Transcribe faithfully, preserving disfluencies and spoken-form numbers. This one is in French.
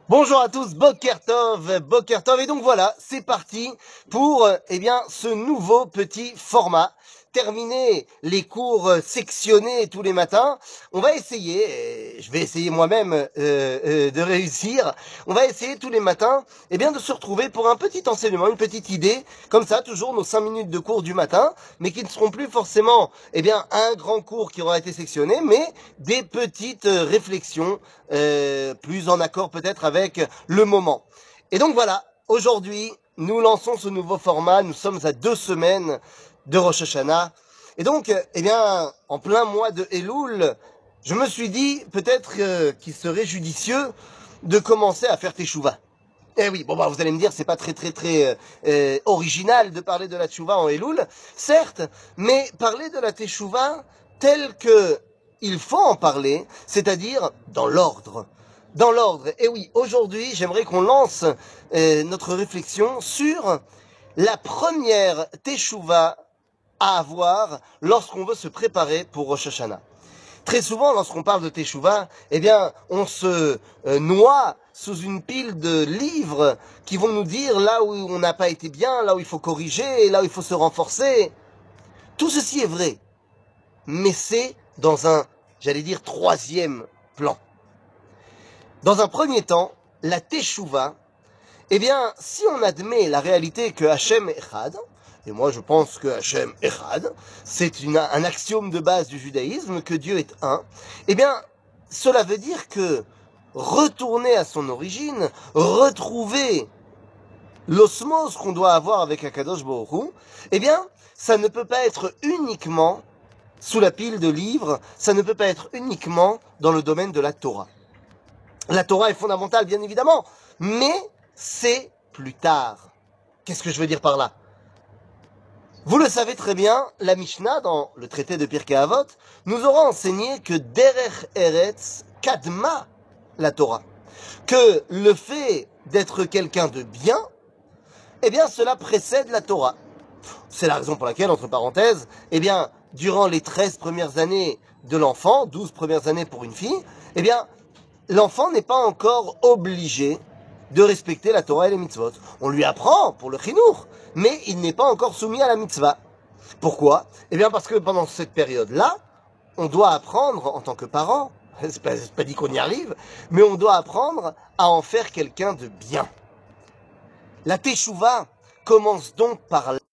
Bonjour à tous, Boker Tov, Boker Tov, et donc voilà, c'est parti pour euh, eh bien ce nouveau petit format. Terminer les cours euh, sectionnés tous les matins, on va essayer, et je vais essayer moi-même euh, euh, de réussir, on va essayer tous les matins eh bien de se retrouver pour un petit enseignement, une petite idée, comme ça, toujours nos cinq minutes de cours du matin, mais qui ne seront plus forcément eh bien un grand cours qui aura été sectionné, mais des petites euh, réflexions euh, plus en accord peut-être avec le moment. Et donc voilà, aujourd'hui, nous lançons ce nouveau format, nous sommes à deux semaines de Rosh Hashanah, et donc, eh bien, en plein mois de Elul, je me suis dit peut-être euh, qu'il serait judicieux de commencer à faire Teshuvah. Eh oui, bon bah vous allez me dire, c'est pas très très très euh, euh, original de parler de la Teshuvah en Elul, certes, mais parler de la Teshuvah telle que il faut en parler, c'est-à-dire dans l'ordre. Dans l'ordre. Et oui, aujourd'hui, j'aimerais qu'on lance euh, notre réflexion sur la première Teshuvah à avoir lorsqu'on veut se préparer pour Rosh Hashanah. Très souvent, lorsqu'on parle de Teshuvah, eh bien, on se euh, noie sous une pile de livres qui vont nous dire là où on n'a pas été bien, là où il faut corriger, là où il faut se renforcer. Tout ceci est vrai, mais c'est dans un, j'allais dire, troisième plan. Dans un premier temps, la Teshuvah, eh bien, si on admet la réalité que Hachem est Echad, et moi je pense que Hachem est Echad, c'est une, un axiome de base du judaïsme, que Dieu est un, eh bien, cela veut dire que retourner à son origine, retrouver l'osmose qu'on doit avoir avec Akadosh Baruch Hu, eh bien, ça ne peut pas être uniquement sous la pile de livres, ça ne peut pas être uniquement dans le domaine de la Torah. La Torah est fondamentale, bien évidemment, mais c'est plus tard. Qu'est-ce que je veux dire par là? Vous le savez très bien, la Mishnah, dans le traité de Pirkei Avot, nous aura enseigné que Derech Eretz Kadma la Torah. Que le fait d'être quelqu'un de bien, eh bien, cela précède la Torah. C'est la raison pour laquelle, entre parenthèses, eh bien, durant les treize premières années de l'enfant, douze premières années pour une fille, eh bien, l'enfant n'est pas encore obligé de respecter la Torah et les mitzvot. On lui apprend pour le chinour, mais il n'est pas encore soumis à la mitzvah. Pourquoi? Eh bien parce que pendant cette période-là, on doit apprendre en tant que parent, c'est pas, c'est pas dit qu'on y arrive, mais on doit apprendre à en faire quelqu'un de bien. La teshuva commence donc par